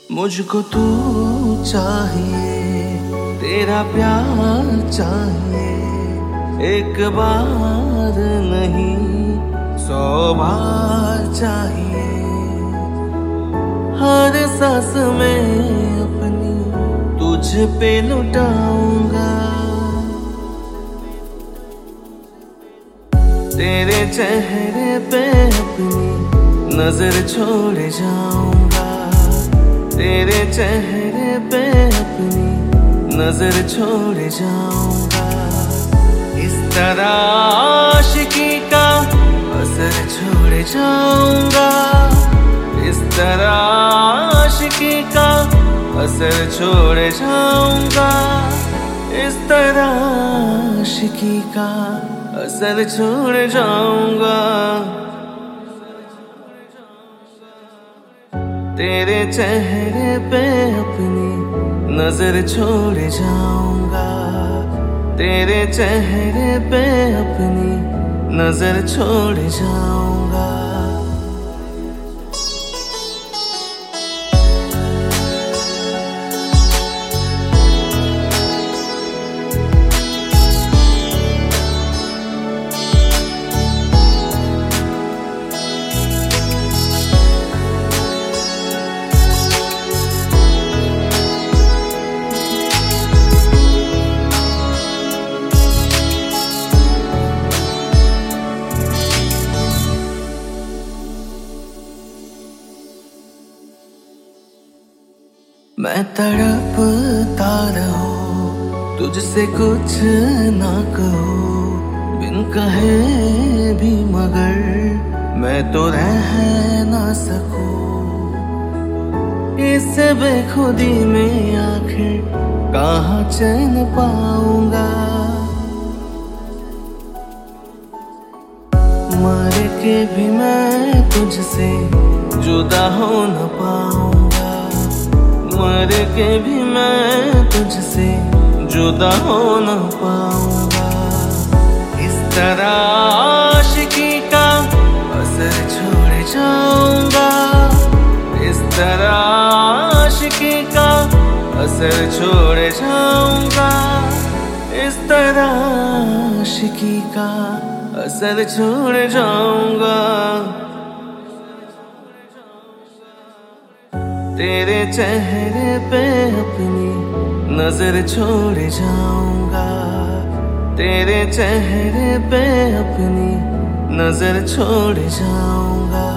मुझको तू चाहिए, तेरा प्यार चाहिए, एक बार नहीं 100 बार चाहिए। हर सांस में अपनी तुझ पे लुटाऊंगा, तेरे चेहरे पे अपनी नजर छोड़ जाऊंगा, तेरे चेहरे पे अपनी नजर छोड़ जाऊंगा। इस तरह आशिकी का असर छोड़ जाऊंगा, इस तरह आशिकी का असर छोड़ जाऊंगा, इस तरह आशिकी का असर छोड़ जाऊंगा। तेरे चेहरे पे अपनी नजर छोड़ जाऊंगा, तेरे चेहरे पे अपनी नजर छोड़ जाऊंगा। मैं तड़पता रहूं, तुझसे कुछ ना कहूं, बिन कहे भी मगर मैं तो रह ना सकूं। इस बेखुदी में आखिर कहाँ चैन पाऊंगा, मर के भी मैं तुझसे जुदा हो न पाऊंगा, मर के भी मैं तुझसे जुदा हो न पाऊंगा। इस तरह आशिकी का असर छोड़ जाऊंगा, इस तरह आशिकी का असर छोड़ जाऊंगा, इस तरह आशिकी का असर छोड़ जाऊंगा। तेरे चेहरे पे अपनी नजर छोड़ जाऊंगा, तेरे चेहरे पे अपनी नजर छोड़ जाऊंगा।